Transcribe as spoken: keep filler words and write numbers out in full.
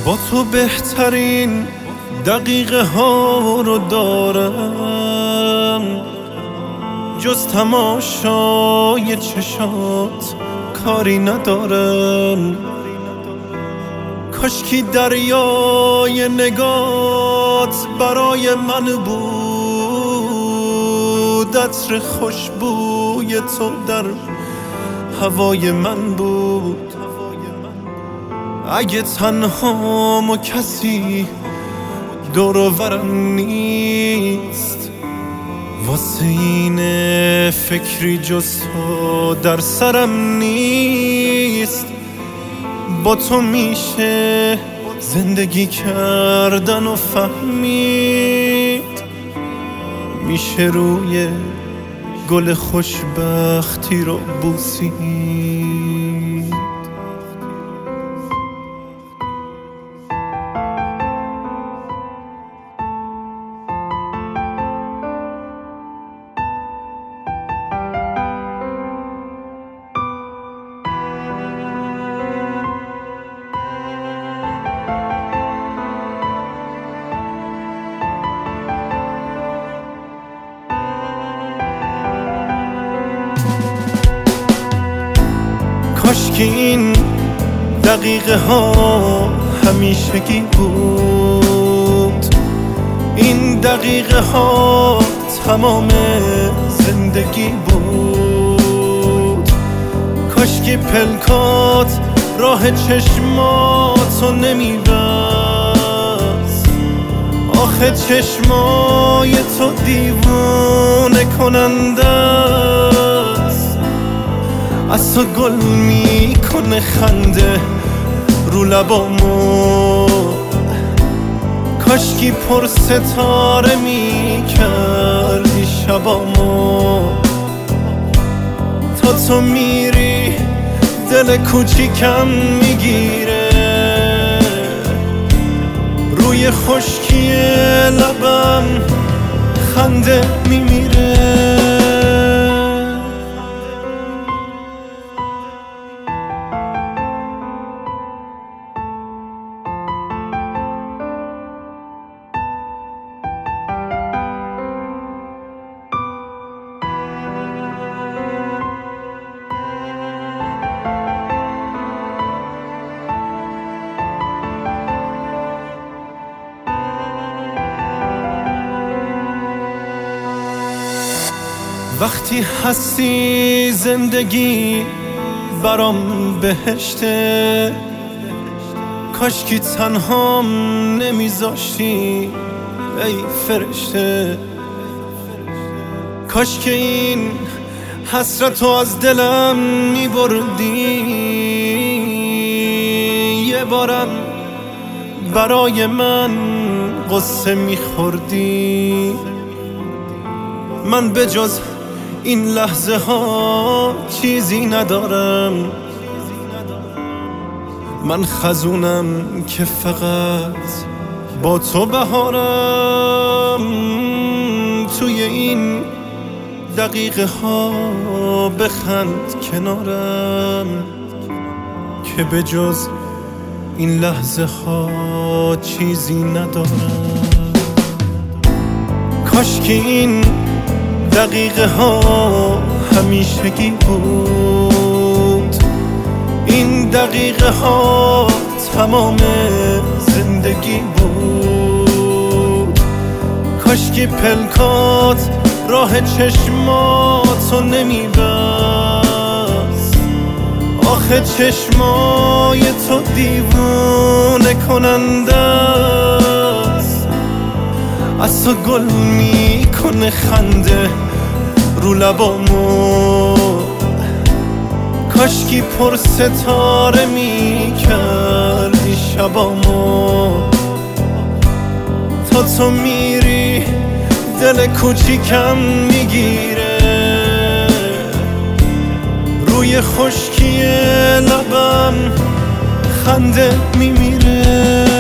با تو بهترین دقیقه ها رو دارم، جز تماشای چشات کاری ندارم. کاشکی دریای نگات برای من بود، عطر خوشبوی تو در هوای من بود. اگه تنهام و کسی دور و برم نیست، واسه این فکری جز تو در سرم نیست. با تو میشه زندگی کردن و فهمید، میشه روی گل خوشبختی رو بوسید. کاشکی این دقیقه ها همیشگی بود، این دقیقه ها تمام زندگی بود. کاشکی پلکات راه چشماتو نمیبست، آخه چشمای تو دیوونه کننده است. از تو گل میکنه خنده رو لبامو، کاشکی پر ستاره میکردی شبامو. تا تو میری دل کوچیکم میگیره، روی خشکی لبم خنده میمیره. وقتی هستی زندگی برام بهشته، کاشکی تنهام نمیذاشتی ای فرشته. کاشکی این حسرتو از دلم میبردی، یه بارم برای من قصه میخوردی. من به جز این لحظه ها چیزی ندارم، من خزونم که فقط با تو بهارم. توی این دقیقه ها بخند کنارم، که به جز این لحظه ها چیزی ندارم. کاشکی این دقیقه ها همیشگی بود، این دقیقه ها تمام زندگی بود. کاشکی پلکات راه چشماتو نمیبست، آخه چشمای تو دیوونه کننده است. از تو گل میکنه خنده رو لبامو، کاشکی پر ستاره میکردی شبامو. تا تو میری دل کوچیکم میگیره، روی خشکی لبم خنده میمیره.